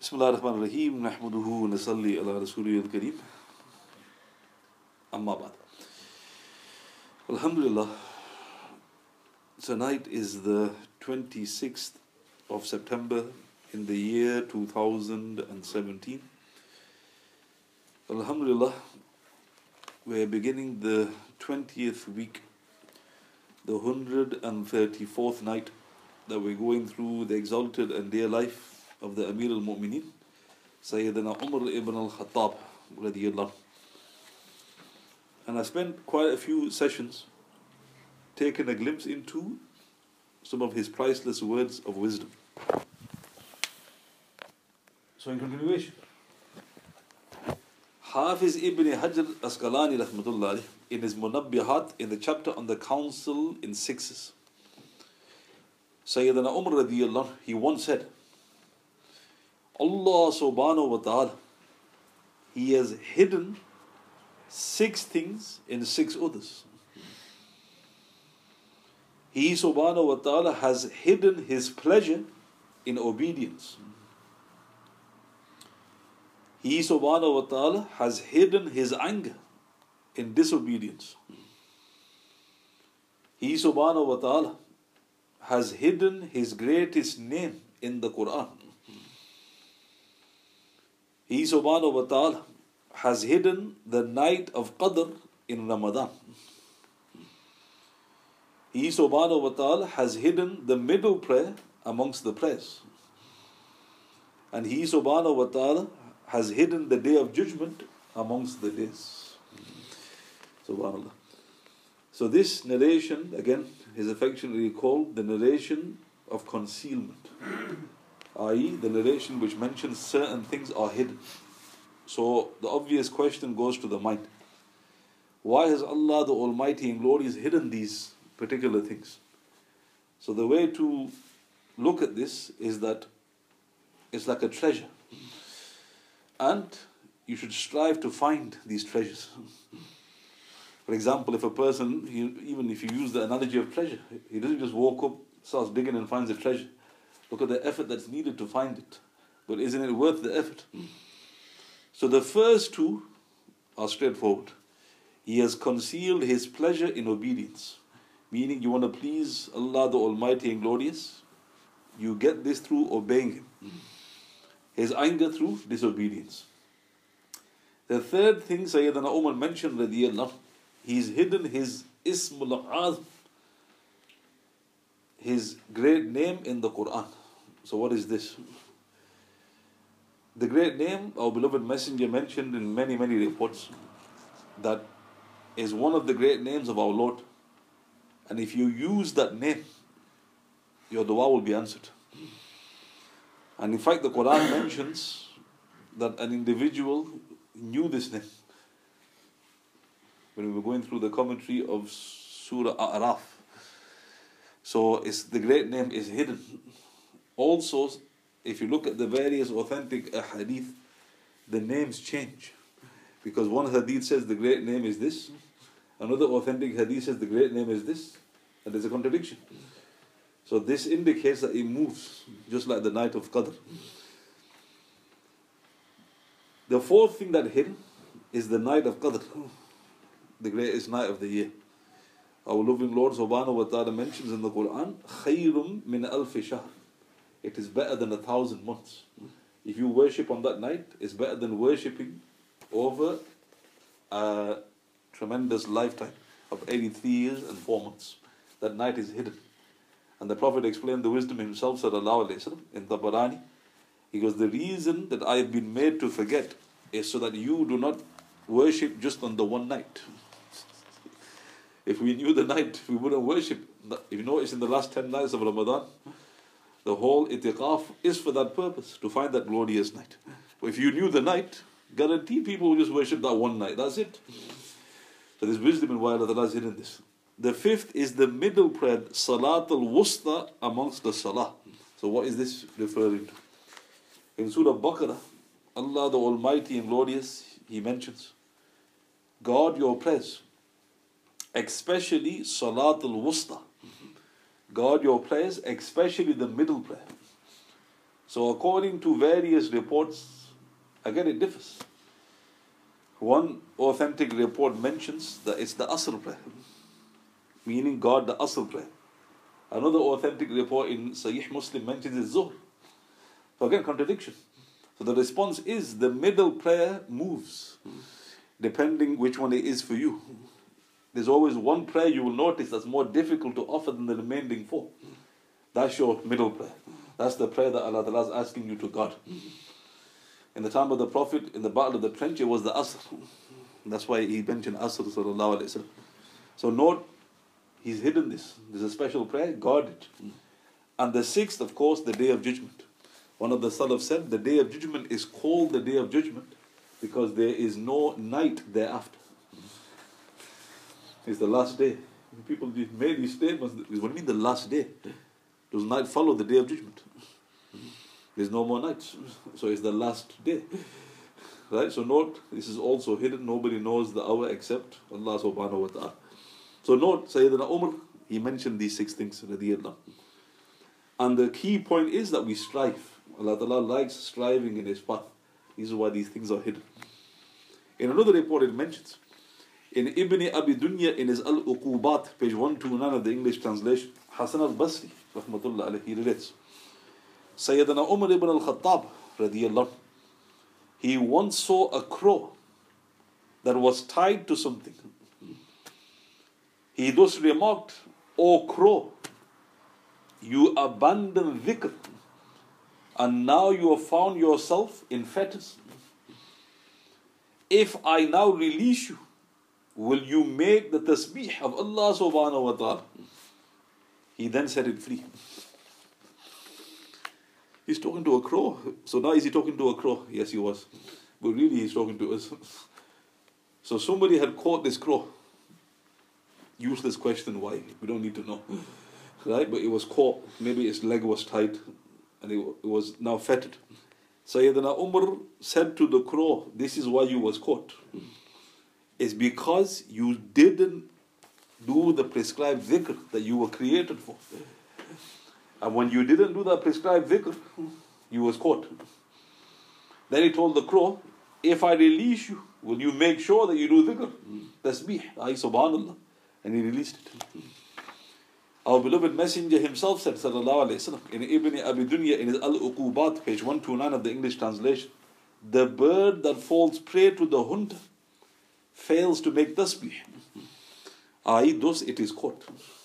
Bismillah ar-Rahman ar-Rahim. Nahmaduhu wa nasalli ala Rasulih al-Kareem. Amma ba'd. Alhamdulillah. Tonight is the 26th of September in the year 2017. Alhamdulillah, we're beginning the 20th week, the 134th night that we're going through the exalted and dear life of the Amir al-Mu'mineen, Sayyidina Umar ibn al-Khattab radiyallahu. And I spent quite a few sessions taking a glimpse into some of his priceless words of wisdom. So in continuation, Hafiz ibn Hajar Asqalani rahmatullah in his Munabbihat, in the chapter on the counsel in sixes, Sayyidina Umar radiyallahu, he once said, Allah subhanahu wa ta'ala, He has hidden 6 things in 6 others. He subhanahu wa ta'ala has hidden His pleasure in obedience. He subhanahu wa ta'ala has hidden His anger in disobedience. He subhanahu wa ta'ala has hidden His greatest name in the Quran. He subhanahu wa ta'ala has hidden the night of Qadr in Ramadan. He subhanahu wa ta'ala has hidden the middle prayer amongst the prayers. And He subhanahu wa ta'ala has hidden the day of judgment amongst the days. Subhanallah. So this narration, again, is affectionately called the narration of concealment, i.e. the narration which mentions certain things are hidden. So the obvious question goes to the mind. Why has Allah the Almighty and Glorious hidden these particular things? So the way to look at this is that it's like a treasure. And you should strive to find these treasures. For example, if a person, even if you use the analogy of treasure, he doesn't just walk up, starts digging and finds a treasure. Look at the effort that's needed to find it. But isn't it worth the effort? So the first 2 are straightforward. He has concealed His pleasure in obedience. Meaning you want to please Allah the Almighty and Glorious. You get this through obeying Him. His anger through disobedience. The third thing Sayyidina Umar mentioned, radiyallahu, He's hidden His Ismul Azm, His great name in the Quran. So what is this? The great name, our beloved Messenger mentioned in many, many reports, that is one of the great names of our Lord. And if you use that name, your dua will be answered. And in fact, the Quran mentions that an individual knew this name. When we were going through the commentary of Surah A'raf. So the great name is hidden. Also, if you look at the various authentic hadith, the names change. Because one hadith says the great name is this, another authentic hadith says the great name is this, and there's a contradiction. So this indicates that it moves, just like the night of Qadr. The fourth thing that hidden is the night of Qadr, the greatest night of the year. Our loving Lord subhanahu wa ta'ala mentions in the Quran, خَيْرٌ مِنْ أَلْفِ شَهْرٍ. It is better than 1,000 months. If you worship on that night, it's better than worshipping over a tremendous lifetime of 83 years and 4 months. That night is hidden. And the Prophet explained the wisdom himself, sallallahu alayhi wasallam, in Tabarani. He goes, the reason that I have been made to forget is so that you do not worship just on the one night. If we knew the night, we wouldn't worship. If you notice in the last 10 nights of Ramadan, the whole itiqaf is for that purpose, to find that glorious night. But if you knew the night, guaranteed people will just worship that one night. That's it. So there's wisdom in why Allah has hidden this. The fifth is the middle prayer, Salat al-Wusta amongst the Salah. So what is this referring to? In Surah Baqarah, Allah the Almighty and Glorious, He mentions, guard your prayers, especially Salat al-Wusta. Guard your prayers, especially the middle prayer. So according to various reports, again it differs. One authentic report mentions that it's the Asr prayer, meaning God the Asr prayer. Another authentic report in Sahih Muslim mentions it's Zuhr. So again, contradiction. So the response is the middle prayer moves, depending which one it is for you. There's always one prayer you will notice that's more difficult to offer than the remaining four. That's your middle prayer. That's the prayer that Allah Ta'ala is asking you to God. In the time of the Prophet, in the Battle of the Trench, it was the Asr. That's why he mentioned Asr, sallallahu alayhi wa sallam. So note, he's hidden this. There's a special prayer, guard it. And the sixth, of course, the Day of Judgment. One of the Salaf said, the Day of Judgment is called the Day of Judgment because there is no night thereafter. It's the last day. People made these statements. What do you mean the last day? Does night follow the Day of Judgment? There's no more nights. So it's the last day. Right? So note, this is also hidden. Nobody knows the hour except Allah subhanahu wa ta'ala. So note, Sayyidina Umar, he mentioned these six things. And the key point is that we strive. Allah Ta'ala likes striving in His path. This is why these things are hidden. In another report it mentions, in Ibn Abi Dunya in his Al-Uqubat, page 129 of the English translation, Hasan al-Basri, rahmatullah alayhi, he relates, Sayyidina Umar ibn al-Khattab, radiyallahu, he once saw a crow that was tied to something. He thus remarked, O crow, you abandon dhikr, and now you have found yourself in fetters. If I now release you, will you make the tasbih of Allah subhanahu wa ta'ala? He then set it free. He's talking to a crow. So now is he talking to a crow? Yes, he was. But really he's talking to us. So somebody had caught this crow. Useless question, why? We don't need to know. Right? But it was caught. Maybe its leg was tied. And it was now fettered. Sayyidina Umar said to the crow, this is why you was caught. It's because you didn't do the prescribed dhikr that you were created for. And when you didn't do the prescribed dhikr, you was caught. Then he told the crow, if I release you, will you make sure that you do dhikr? Tasbih, subhanallah. And he released it. Our beloved Messenger himself said, sallallahu alayhi wa sallam, in Ibn Abi Dunya, in his Al-Uqubat, page 129 of the English translation, the bird that falls prey to the hunter fails to make tasbih, i.e. thus it is caught.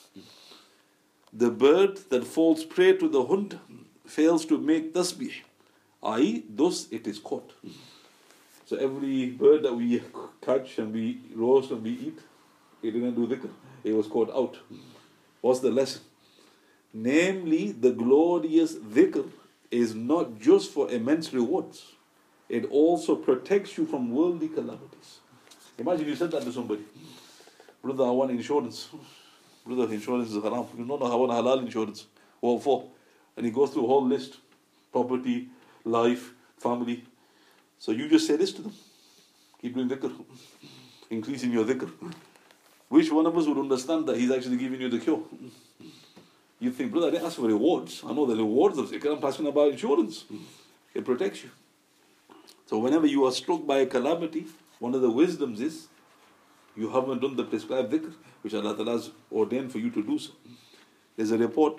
The bird that falls prey to the hunter fails to make tasbih, i.e. thus it is caught. So every bird that we catch and we roast and we eat, it didn't do dhikr, it was caught out. What's the lesson? Namely, the glorious dhikr is not just for immense rewards. It also protects you from worldly calamities. Imagine you said that to somebody. Brother, I want insurance. Brother, insurance is haram. You don't know, I want halal insurance. What for? And he goes through a whole list. Property, life, family. So you just say this to them. Keep doing dhikr. Increasing your dhikr. Which one of us would understand that he's actually giving you the cure? You think, brother, I didn't ask for rewards. I know the rewards of dhikr. I'm asking about insurance. It protects you. So whenever you are struck by a calamity, one of the wisdoms is you haven't done the prescribed dhikr, which Allah Ta'ala has ordained for you to do so. There's a report,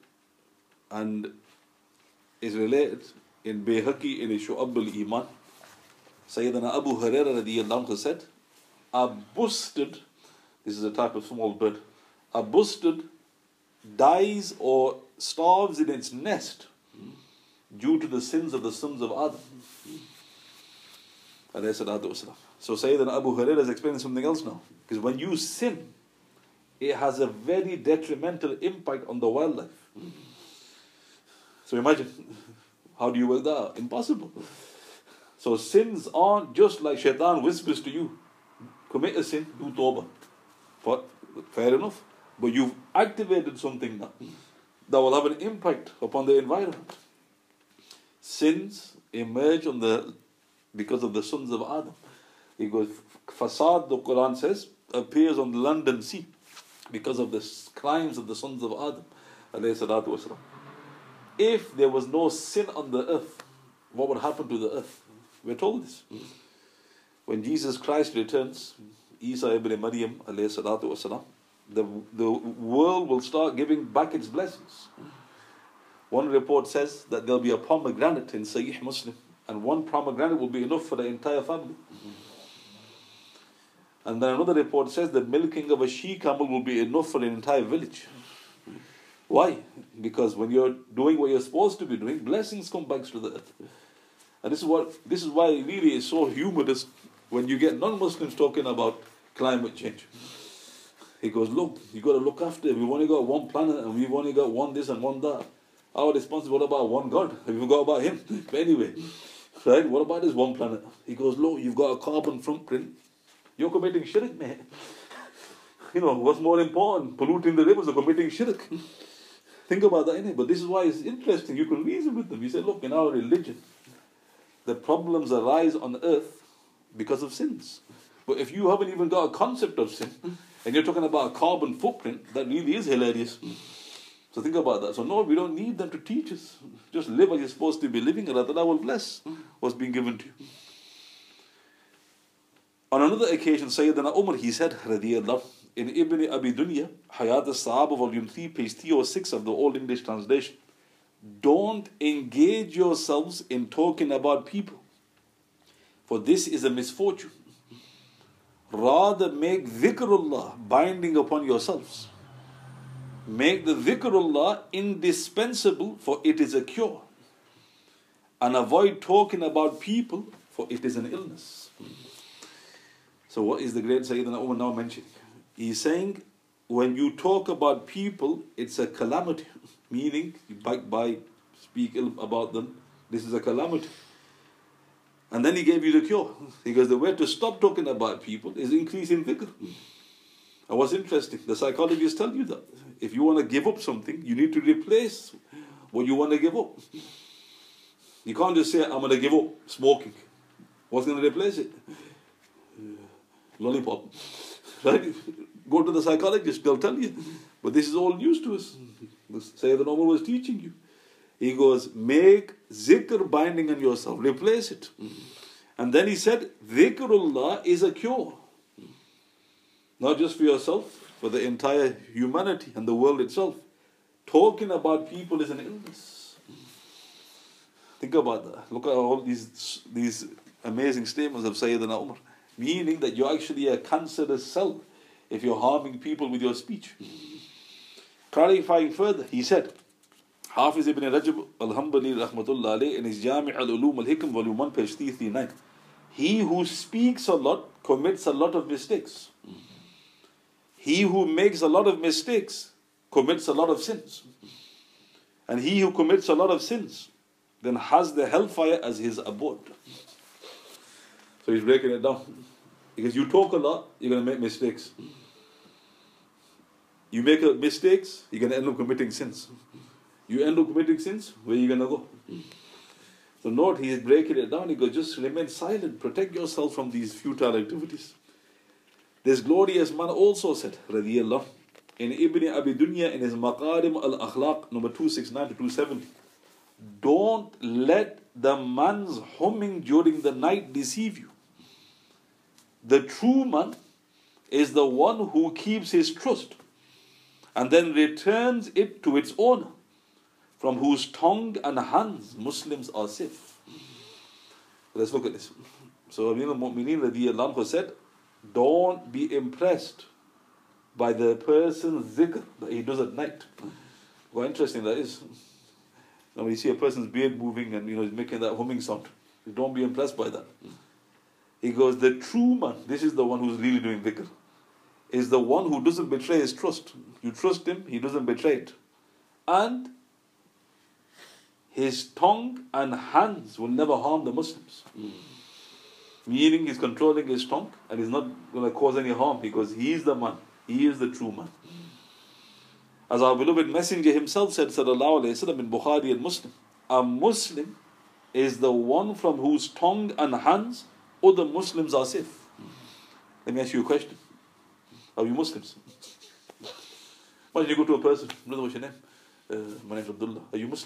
and is related in Bayhaqi in Shu'ab al-Iman. Sayyidina Abu Hurairah radiyallahu anhu said, a bustard, this is a type of small bird, a bustard dies or starves in its nest due to the sins of the sons of Adam. So Sayyidina Abu Hurairah is explaining something else now. Because when you sin, it has a very detrimental impact on the wildlife. So imagine, how do you work that out? Impossible. So sins aren't just like shaitan whispers to you. Commit a sin, do tawbah. But fair enough. But you've activated something now that will have an impact upon the environment. Sins emerge because of the sons of Adam. It goes, Fasad, the Quran says, appears on the London Sea because of the crimes of the sons of Adam. if there was no sin on the earth, what would happen to the earth? We're told this. When Jesus Christ returns, Isa ibn Maryam alayhi salatu wasalam, the world will start giving back its blessings. One report says that there'll be a pomegranate in Sahih Muslim, and one pomegranate will be enough for the entire family. And then another report says the milking of a she-camel will be enough for an entire village. Why? Because when you're doing what you're supposed to be doing, blessings come back to the earth. And this is why it really is so humorous when you get non-Muslims talking about climate change. He goes, look, you got to look after it. We've only got one planet and we've only got one this and one that. Our responsibility about one God. Have you forgot about him? But anyway, right? What about this one planet? He goes, look, you've got a carbon footprint. You're committing shirk, man. You know, what's more important? Polluting the rivers or committing shirk? Think about that, innit? But this is why it's interesting. You can reason with them. You say, look, in our religion, the problems arise on earth because of sins. But if you haven't even got a concept of sin, and you're talking about a carbon footprint, that really is hilarious. So think about that. So no, we don't need them to teach us. Just live as you're supposed to be living, and Allah will bless what's being given to you. On another occasion, Sayyidina Umar, he said, radiyallahu, in Ibn Abi Dunya, Hayat al-Sahaba, volume 3, page 306 of the Old English translation, don't engage yourselves in talking about people, for this is a misfortune. Rather make dhikrullah binding upon yourselves. Make the dhikrullah indispensable, for it is a cure. And avoid talking about people, for it is an illness. So what is the great Sayyidina Umar now mentioning? He's saying, when you talk about people, it's a calamity. Meaning, you backbite, speak ill about them. This is a calamity. And then he gave you the cure. Because the way to stop talking about people is increasing dhikr. And what's interesting, the psychologists tell you that. If you want to give up something, you need to replace what you want to give up. You can't just say, I'm going to give up smoking. What's going to replace it? Lollipop. Right? Go to the psychologist, they'll tell you. But this is all news to us. Sayyidina Umar was teaching you. He goes, make zikr binding on yourself. Replace it. And then he said, dhikrullah is a cure. Not just for yourself, for the entire humanity and the world itself. Talking about people is an illness. Think about that. Look at all these amazing statements of Sayyidina Umar. Meaning that you're actually a cancerous cell if you're harming people with your speech. Clarifying further, he said, Hafiz ibn Rajab al-Hanbali rahmatullah alayh in his Jami' al-Ulum al-Hikm volume 1 page 339, he who speaks a lot commits a lot of mistakes. He who makes a lot of mistakes commits a lot of sins. And he who commits a lot of sins then has the hellfire as his abode. So he's breaking it down. Because you talk a lot, you're going to make mistakes. You make mistakes, you're going to end up committing sins. You end up committing sins, where are you going to go? So note, he is breaking it down. He goes, just remain silent. Protect yourself from these futile activities. This glorious man also said, radiyallahu, in Ibn Abi Dunya, in his Maqarim al-Akhlaq, number 269 to 270, don't let the man's humming during the night deceive you. The true man is the one who keeps his trust and then returns it to its owner, from whose tongue and hands Muslims are safe. Let's look at this. So Amir al-Mu'mineen radiyallahu anhu said, don't be impressed by the person's zikr that he does at night. How interesting that is. Now when you see a person's beard moving and he's making that humming sound, don't be impressed by that. He goes, the true man, this is the one who's really doing dhikr, is the one who doesn't betray his trust. You trust him, he doesn't betray it. And his tongue and hands will never harm the Muslims. Meaning he's controlling his tongue and he's not going to cause any harm because he is the man. He is the true man. As our beloved Messenger himself said, sallallahu alayhi wa sallam, in Bukhari and Muslim, a Muslim is the one from whose tongue and hands other Muslims are safe. Let me ask you a question. Are you Muslims? Imagine you go to a person, brother, what's your name? My name is Abdullah. Are you Muslim?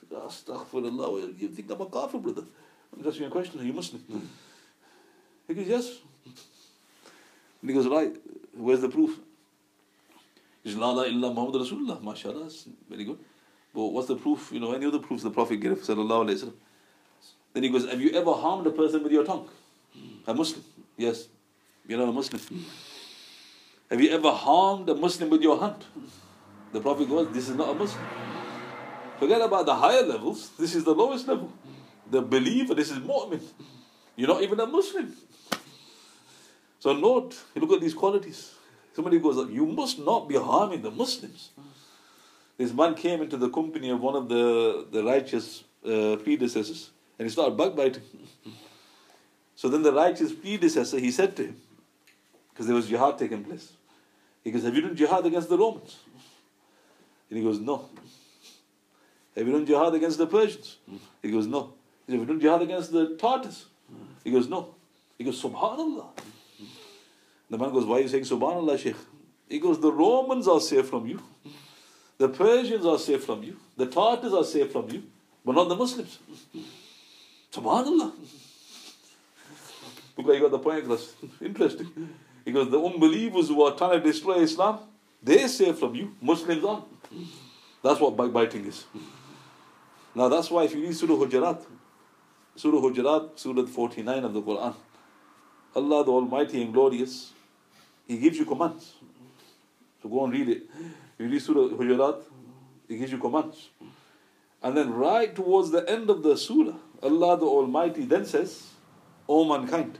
Astaghfirullah, you think I'm a kafir, brother? I'm asking you a question, are you Muslim? He goes, yes. And he goes, right, where's the proof? He says, La ilaha illa Muhammad Rasulullah, mashallah, very good. But what's the proof? Any other proofs the Prophet gave, sallallahu alayhi wa sallam? Then he goes, have you ever harmed a person with your tongue? A Muslim? Yes. You're not a Muslim. Have you ever harmed a Muslim with your hand? The Prophet goes, this is not a Muslim. Forget about the higher levels. This is the lowest level. The believer, this is mu'min. You're not even a Muslim. So note, you look at these qualities. Somebody goes, you must not be harming the Muslims. This man came into the company of one of the righteous predecessors, and he started backbiting. So then the righteous predecessor, he said to him, because there was jihad taking place, he goes, have you done jihad against the Romans? And he goes, no. Have you done jihad against the Persians? He goes, no. He said, have you done jihad against the Tartars? He goes, no. He goes, subhanallah. The man goes, why are you saying subhanallah, Shaykh? He goes, the Romans are safe from you. The Persians are safe from you. The Tartars are safe from you. But not the Muslims. Subhanallah. Look like you got the point across. Interesting. He goes, the unbelievers who are trying to destroy Islam, they're safe from you. Muslims aren't. That's what backbiting is. Now that's why if you read Surah Hujurat, Surah 49 of the Quran, Allah the Almighty and Glorious, He gives you commands. So go and read it. You read Surah Hujurat, He gives you commands. And then right towards the end of the surah, Allah the Almighty then says, O mankind.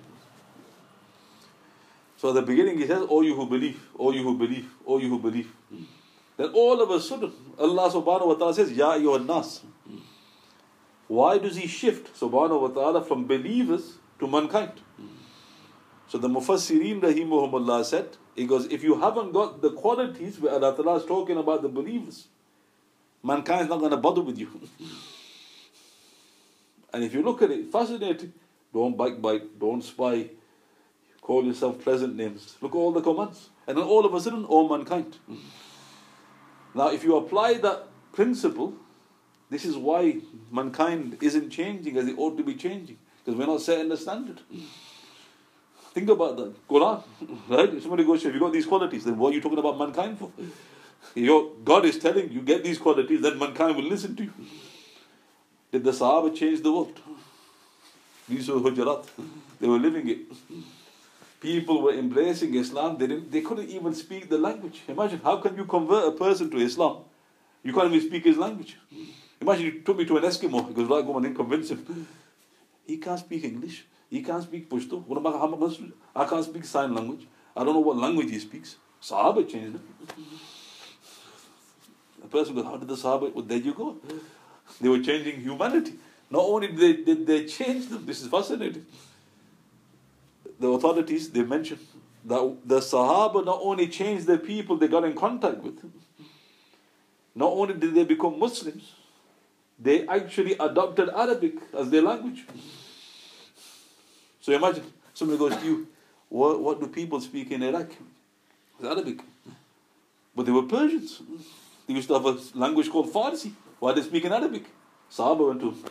So at the beginning He says, O you who believe, O you who believe, O you who believe. Then all of a sudden, Allah subhanahu wa ta'ala says, Ya ayyuhan nas. Why does He shift, subhanahu wa ta'ala, from believers to mankind? So the Mufassirin rahimahumullah said, he goes, if you haven't got the qualities where Allah Ta'ala is talking about the believers, mankind is not going to bother with you. And if you look at it, fascinating. Don't backbite, don't spy, call yourself pleasant names. Look at all the commands. And then all of a sudden, all mankind. Now if you apply that principle, this is why mankind isn't changing as it ought to be changing. Because we're not setting the standard. Think about that. Quran, right? If somebody goes, have you got these qualities? Then what are you talking about mankind for? God is telling you, get these qualities, then mankind will listen to you. Did the Sahaba change the world? These were Hujurat. They were living it. People were embracing Islam. They couldn't even speak the language. Imagine, how can you convert a person to Islam? You can't even speak his language. Imagine you took me to an Eskimo. He goes, right, go on and convince him. He can't speak English. He can't speak Pashto. What about I can't speak sign language. I don't know what language he speaks. Sahaba changed it. The person goes, how did the Sahaba? Well, there you go. They were changing humanity. Not only did they change them, this is fascinating. The authorities, they mentioned that the Sahaba not only changed the people they got in contact with, not only did they become Muslims, they actually adopted Arabic as their language. So imagine, somebody goes to you, what do people speak in Iraq? It's Arabic. But they were Persians. They used to have a language called Farsi. Why they speak in Arabic? Sahaba went to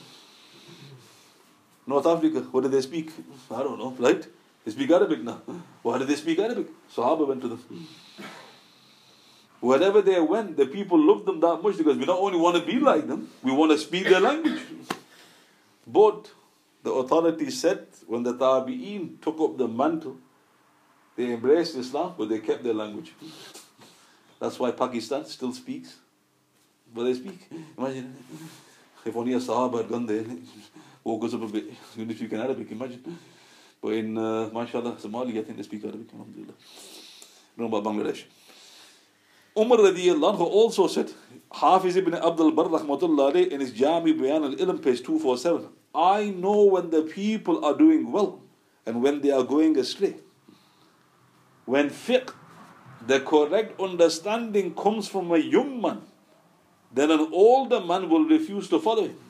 North Africa. What did they speak? I don't know, right? They speak Arabic now. Why did they speak Arabic? Sahaba went to them. Wherever they went, the people loved them that much because we not only want to be like them, we want to speak their language. But the authorities said when the Tabi'een took up the mantle, they embraced Islam, but they kept their language. That's why Pakistan still speaks. But they speak. Imagine if only a Sahaba had gone there, woke us up a bit. You need to speak in Arabic, imagine. But in, mashallah, Somalia, I think they speak Arabic, alhamdulillah. I don't know about Bangladesh. Umar radiyallahu anhu also said, Hafiz ibn Abdul Barr rahmatullah alayh in his Jami Bayan al-Ilm, page 247, I know when the people are doing well and when they are going astray. When fiqh, the correct understanding, comes from a young man, then an older man will refuse to follow him.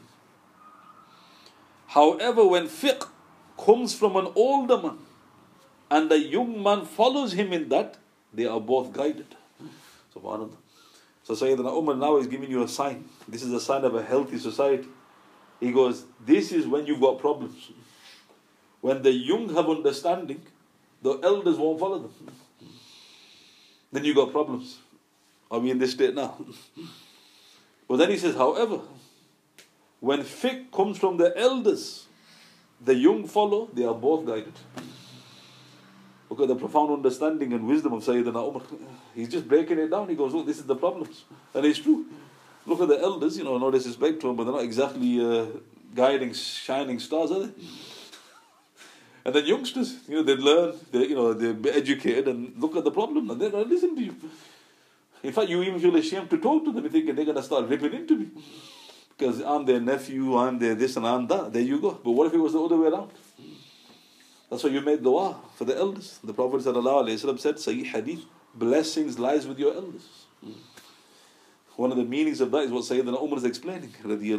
However, when fiqh comes from an older man and a young man follows him in that, they are both guided. SubhanAllah. So Sayyidina Umar now is giving you a sign. This is a sign of a healthy society. He goes, this is when you've got problems. When the young have understanding, the elders won't follow them. Then you got problems. Are we in this state now? But then he says, however, when fiqh comes from the elders, the young follow, they are both guided. Look at the profound understanding and wisdom of Sayyidina Umar. He's just breaking it down. He goes, look, this is the problems. And it's true. Look at the elders, no disrespect to them, but they're not exactly guiding shining stars, are they? And then youngsters, they learn, they're educated and look at the problem and they don't listen to you. In fact, you even feel ashamed to talk to them. You think they're going to start ripping into me. Because I'm their nephew, I'm their this and I'm that. There you go. But what if it was the other way around? That's why you made dua for the elders. The Prophet ﷺ said, Sahih Hadith, blessings lies with your elders. One of the meanings of that is what Sayyidina Umar is explaining.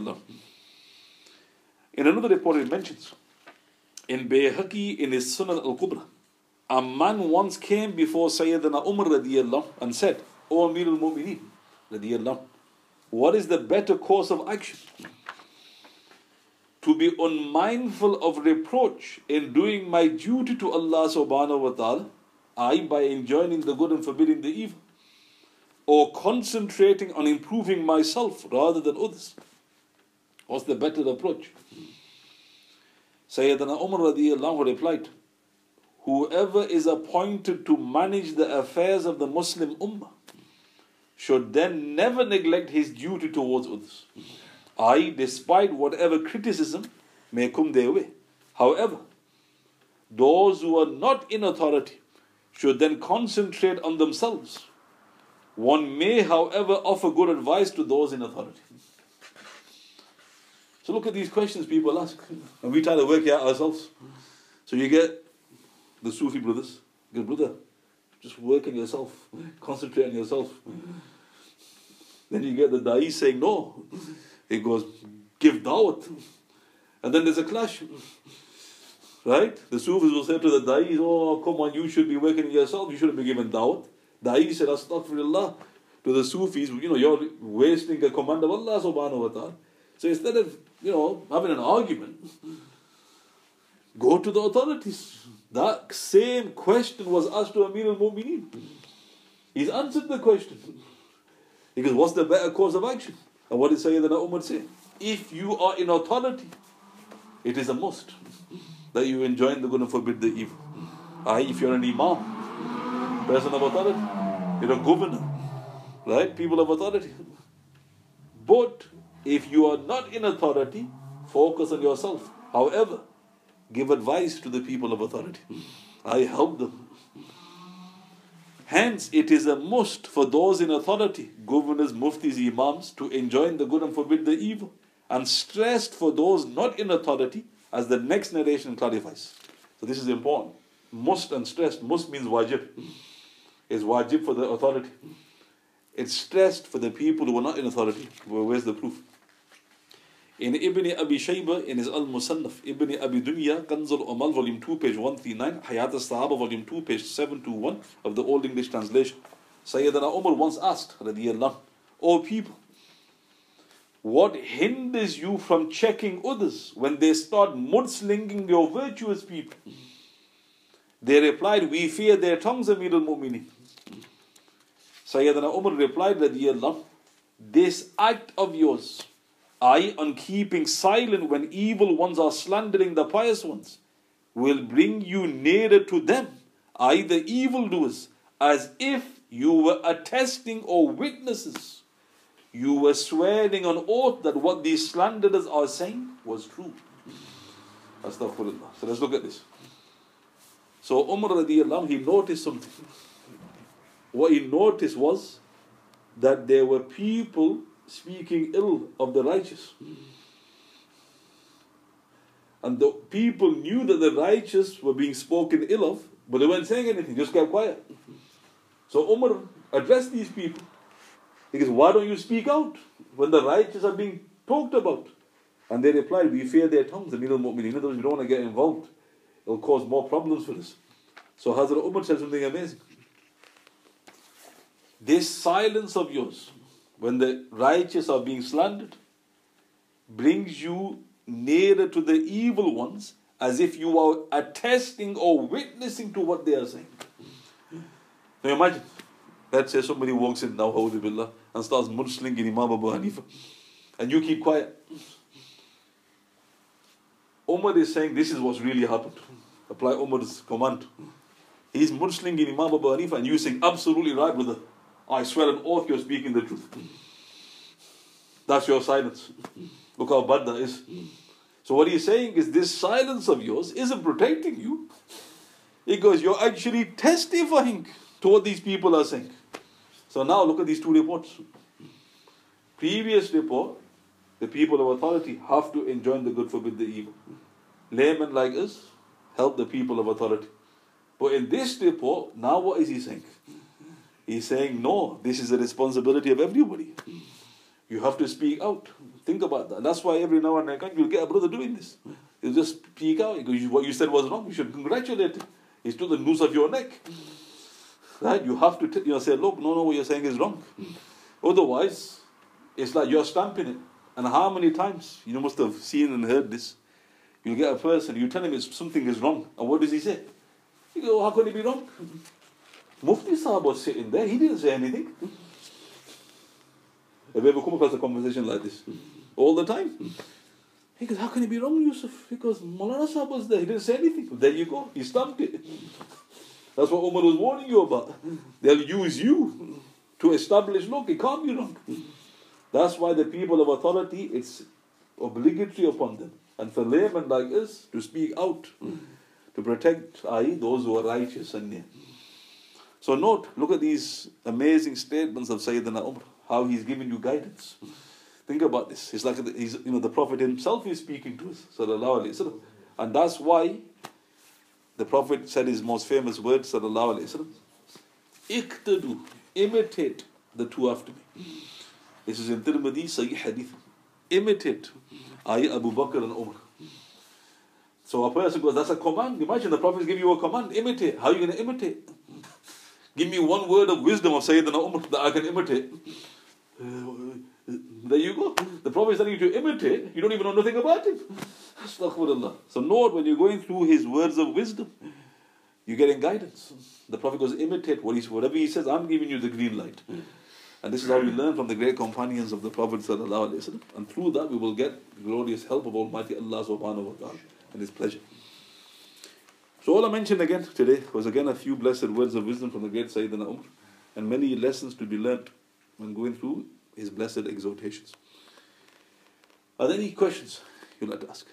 In another report it mentions, in Bayhaqi, in his Sunan al-Kubra, a man once came before Sayyidina Umar and said, O Amir al-Mu'mineen, what is the better course of action? To be unmindful of reproach in doing my duty to Allah subhanahu wa ta'ala, I by enjoining the good and forbidding the evil, or concentrating on improving myself rather than others. What's the better approach? Sayyidina Umar replied, whoever is appointed to manage the affairs of the Muslim Ummah should then never neglect his duty towards others. Despite whatever criticism may come their way. However, those who are not in authority should then concentrate on themselves. One may, however, offer good advice to those in authority. So look at these questions people ask, and we try to work it out ourselves. So you get the Sufi brothers, good brother, just work on yourself, concentrate on yourself. Then you get the Da'i saying no. He goes, give da'wat. And then there's a clash. Right? The Sufis will say to the Da'is, oh, come on, you should be working on yourself, you shouldn't be given da'wat. Da'i said, astaghfirullah, to the Sufis, you're wasting a command of Allah subhanahu wa ta'ala. So instead of, having an argument, go to the authorities. That same question was asked to Amir al-Mu'mineen. He's answered the question. He goes, what's the better course of action? And what did Sayyidina Umar say? If you are in authority, it is a must that you enjoin the good and forbid the evil. If you're an imam, person of authority, you're a governor, right? People of authority. But if you are not in authority, focus on yourself. However, give advice to the people of authority. Help them. Hence, it is a must for those in authority, governors, muftis, imams, to enjoin the good and forbid the evil, and stressed for those not in authority, as the next narration clarifies. So this is important. Must and stressed. Must means wajib. It's wajib for the authority. It's stressed for the people who are not in authority. Where's the proof? In Ibn Abi Shayba, in his Al-Musannaf, Ibn Abi Dunya, Kanz al-Amal, volume 2, page 139, Hayat al-Sahaba, volume 2, page 721 of the Old English translation. Sayyidina Umar once asked, radiyallahu, O people, what hinders you from checking others when they start mudslinging your virtuous people? They replied, we fear their tongues, Amir al-Mu'mineen. Sayyidina Umar replied, radiyallahu, this act of yours, on keeping silent when evil ones are slandering the pious ones, will bring you nearer to them, the evildoers, as if you were attesting or witnesses. You were swearing on oath that what these slanderers are saying was true. Astaghfirullah. So let's look at this. So Umar radiyallahu, he noticed something. What he noticed was that there were people speaking ill of the righteous. And the people knew that the righteous were being spoken ill of, but they weren't saying anything, just kept quiet. So Umar addressed these people. He goes, why don't you speak out when the righteous are being talked about? And they replied, we fear their tongues. Amir al-Mu'mineen, in other words, we don't want to get involved. It'll cause more problems for us. So Hazrat Umar said something amazing. This silence of yours, when the righteous are being slandered, brings you nearer to the evil ones, as if you are attesting or witnessing to what they are saying. Now imagine, let's say somebody walks in now, billah, and starts mudslinging Imam Abu Hanifa, and you keep quiet. Umar is saying this is what's really happened. Apply Umar's command. He's mudslinging Imam Abu Hanifa, and you saying, absolutely right, brother. I swear on oath you're speaking the truth. That's your silence. Look how bad that is. So what he's saying is, this silence of yours isn't protecting you. Because you're actually testifying to what these people are saying. So now look at these two reports. Previous report, the people of authority have to enjoin the good, forbid the evil. Laymen like us help the people of authority. But in this report, now what is he saying? He's saying, no, this is the responsibility of everybody. You have to speak out. Think about that. That's why every now and again you'll get a brother doing this. He'll just speak out. Because what you said was wrong. You should congratulate him. He's to the noose of your neck. Right? You have to say, look, no, what you're saying is wrong. Otherwise, it's like you're stamping it. And how many times, you must have seen and heard this. You get a person, you tell him something is wrong. And what does he say? He goes, how can it be wrong? Mufti Sahab was sitting there. He didn't say anything. Have you ever come across a conversation like this? All the time. He goes, how can it be wrong, Yusuf? Because Maulana Sahab was there. He didn't say anything. There you go. He stamped it. That's what Umar was warning you about. They'll use you to establish, look, it can't be wrong. That's why the people of authority, it's obligatory upon them. And for laymen like us, to speak out. To protect, i.e., those who are righteous and near. So note, look at these amazing statements of Sayyidina Umar. How he's giving you guidance. Think about this. It's like the Prophet himself is speaking to us, sallallahu alaihi wasallam, and that's why the Prophet said his most famous words, sallallahu alaihi wasallam, "Iqtadu, imitate the two after me." This is in Tirmidhi, Sahih Hadith. Imitate, i.e., Abu Bakr and Umar. So a person goes, that's a command. Imagine the Prophet is giving you a command. Imitate. How are you going to imitate? Give me one word of wisdom of Sayyidina Umar that I can imitate. There you go. The Prophet is telling you to imitate. You don't even know nothing about him. Astaghfirullah. So note, when you're going through his words of wisdom, you're getting guidance. The Prophet goes, imitate whatever he says. I'm giving you the green light. And this is how we learn from the great companions of the Prophet sallallahu alaihi wasallam. And through that we will get the glorious help of Almighty Allah subhanahu wa ta'ala and His pleasure. So all I mentioned again today was again a few blessed words of wisdom from the great Sayyidina Umar, and many lessons to be learnt when going through his blessed exhortations. Are there any questions you'd like to ask?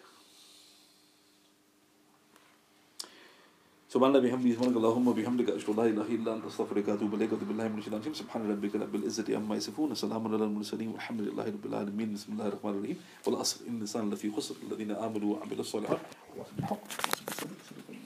Subhanallah bihamdihi subhanakallahumma bihamdika ashhadu an la ilaha illa anta astaghfiruka wa atubu ilayk wa billahi minash shaitanir rajim subhana rabbika rabbil izzati amma yasifun salamun alal mursalin walhamdulillahi rabbil alamin bismillahir rahmanir rahim wal asr innal insana lafi khusr alladhina amanu wa amilus solihat